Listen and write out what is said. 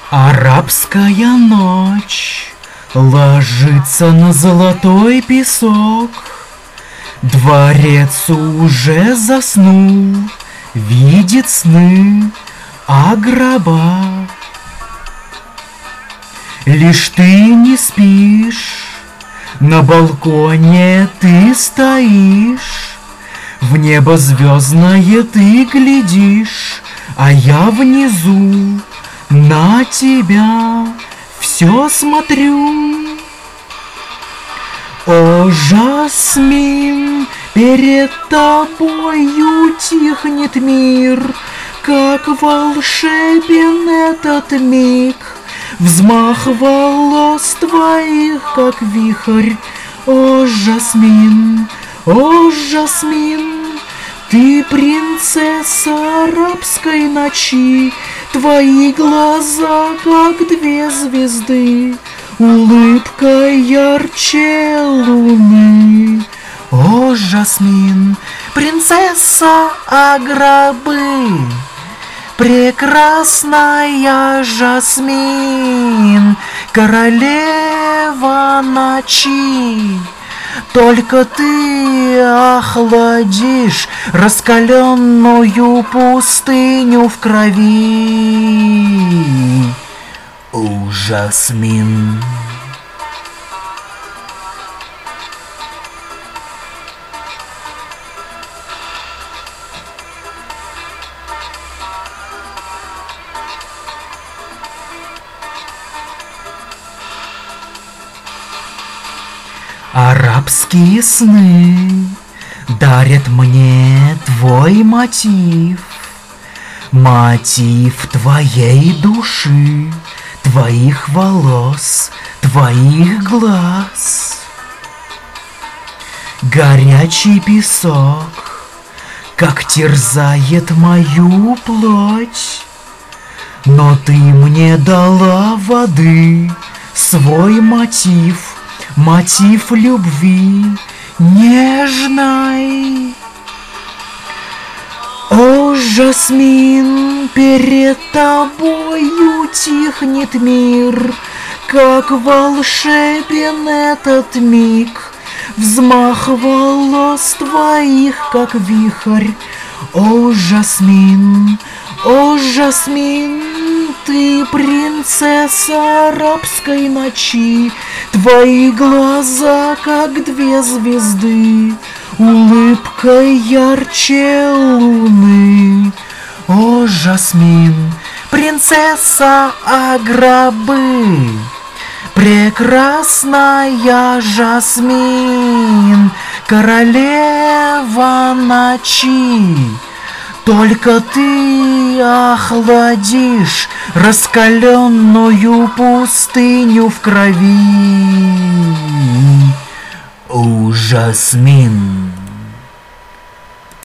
Арабская ночь ложится на золотой песок. Дворец уже заснул, видит сны о гробах. Лишь ты не спишь, на балконе ты стоишь, в небо звездное ты глядишь, а я внизу на тебя все смотрю. О, Жасмин, перед тобою тихнет мир, как волшебен этот миг, взмах волос твоих, как вихрь. О, Жасмин, ты принцесса арабской ночи, твои глаза, как две звезды, улыбка ярче луны. О, Жасмин, принцесса Аграбы, прекрасная Жасмин, королева ночи. Только ты охладишь раскаленную пустыню в крови. О, Жасмин. Арабские сны дарят мне твой мотив, мотив твоей души, твоих волос, твоих глаз. Горячий песок, как терзает мою плоть, но ты мне дала воды, свой мотив, мотив любви нежной. О, Жасмин, перед тобою тихнет мир, как волшебен этот миг, взмах волос твоих, как вихрь. О, Жасмин, ты принцесса арабской ночи, твои глаза, как две звезды, улыбка ярче луны. О, Жасмин, принцесса Аграбы, прекрасная Жасмин, королева ночи. Только ты охладишь раскаленную пустыню в крови. О, Жасмин.